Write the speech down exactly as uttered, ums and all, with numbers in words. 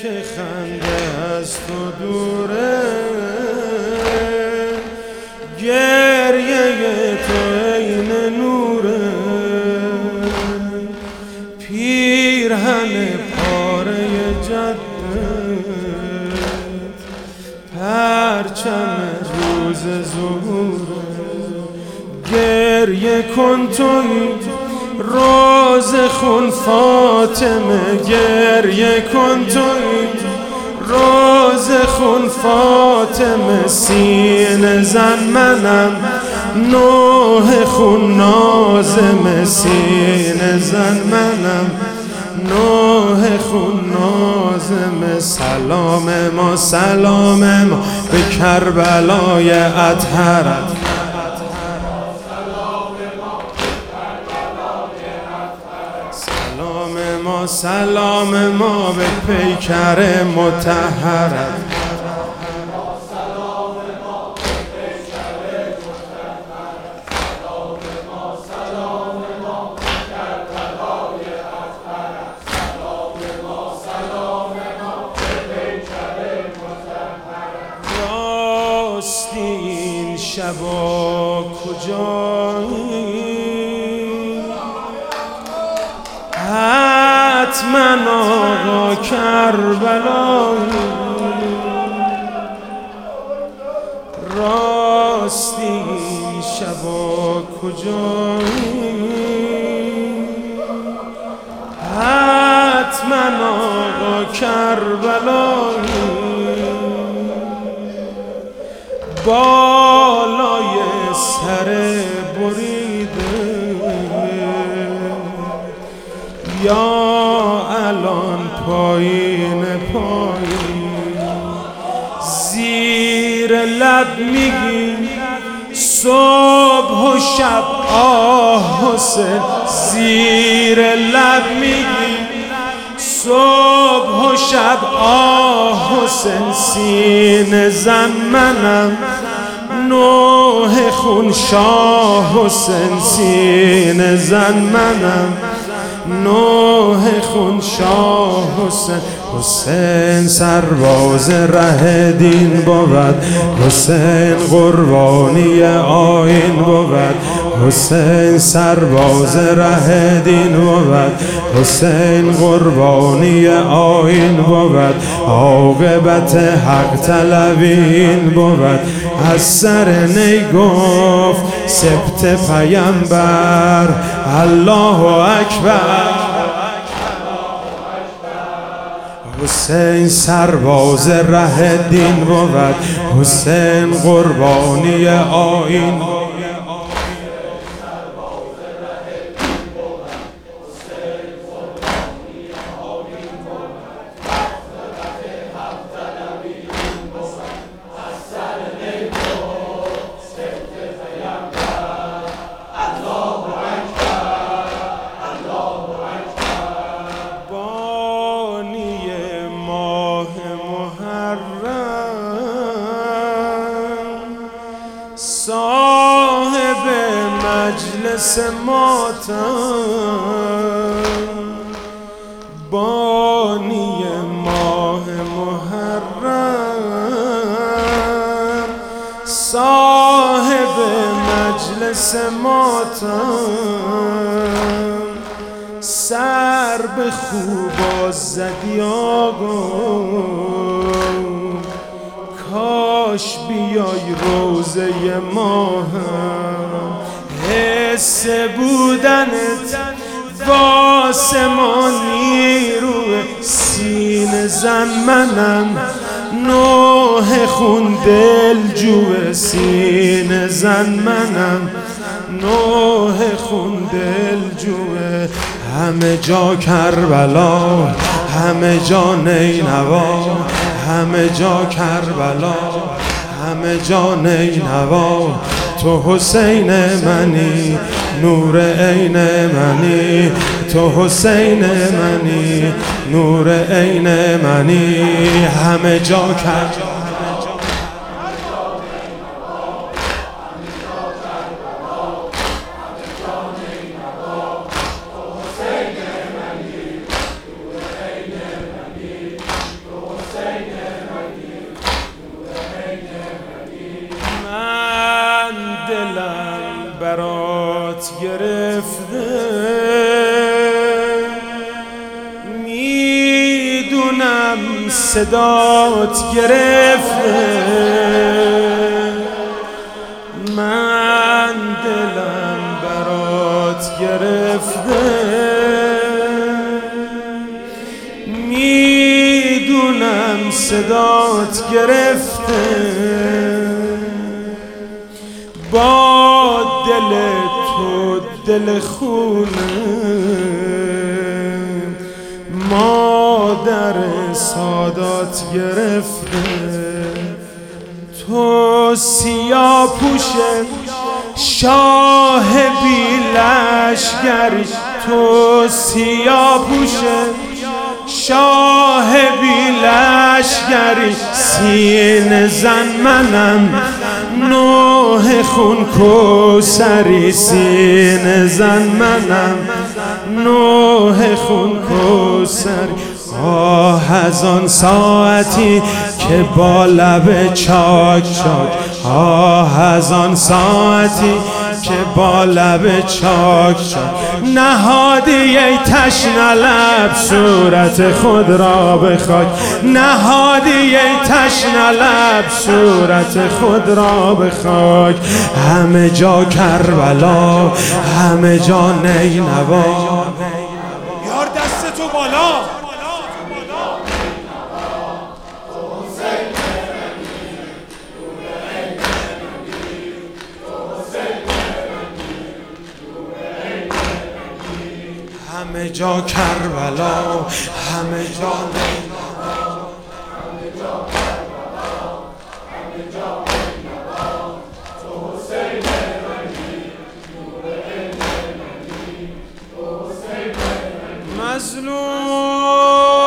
که خنده از تو دوره، گریه تو عین نوره، پیرهن پاره جدت، پرچم روز ظهوره. گریه کن توی روز خون فاطمه، گریه کن توی روز خون فاطمه. سینه زن منم نوح خون نازمه، سینه زن منم نوح خون نازمه. سلام ما سلام ما به کربلای اطهرت، سلام ما سلام ما به پیکر مطهرت. راستی این شبا کجایی؟ حتما آقا کربلایی. راستی این شبا کجایی؟ حتما آقا کربلایی. بالای سر بریده یا الان پایین پایین، زیر لب میگی صبح و شب آه حسین، زیر لب میگی صبح و شب آه حسین. سینه زن منم نوح خون شاه حسین، سینه زن منم نوح خون شاه حسین. حسین سرباز ره دین بود، حسین قربانی آیین بود، حسین سرباز ره دین بود، حسین قربانی آیین بود، عاقبت حق طلبین بود. از سر نی گفت سبت پیامبر الله اکبر. حسین سرباز ره دین بود، حسین قربانی آیین بود. صاحب مجلس ماتم، بانی ماه محرم، صاحب مجلس ماتم. سر به خوب زدی آقا، کاش بیای روزه ماهم. حس بودنت واسه ما نیروه، سینه زن منم نوح خون دل جوه، سینه زن منم نوح خون دل جوه. همه جا کربلا، همه جا نینوا، همه جا کربلا، همه جا نینوا. تو حسین منی نور عین منی، تو حسین منی نور عین منی. همه جا کربلا، میدونم صدات گرفته، من دلم برات گرفته، میدونم صدات گرفته، با دل تو دل خونه مادر سادات گرفته. تو سیاه پوشه شاه بی لشگری، تو سیاه پوشه شاه بی لشگری، سینه زن منم نوح خون کوثری، سینه زن منم نوح خون کوثری. آه از آن ساعتی که با لب چاک چاک، آه از آن ساعتی که با لب چاک چاک نهادی ای تشنه لب صورت خود را به خاک، نهادی ای تشنه لب صورت خود را به خاک. همه جا کربلا، همه جا نینوا، یار دست تو بالا. همه جا کربلا، همه جا نینوا، همه جا کربلا، همه جا نینوا، تو حسین رنگی، نور علم رنگی، تو حسین رنگی. مظلوم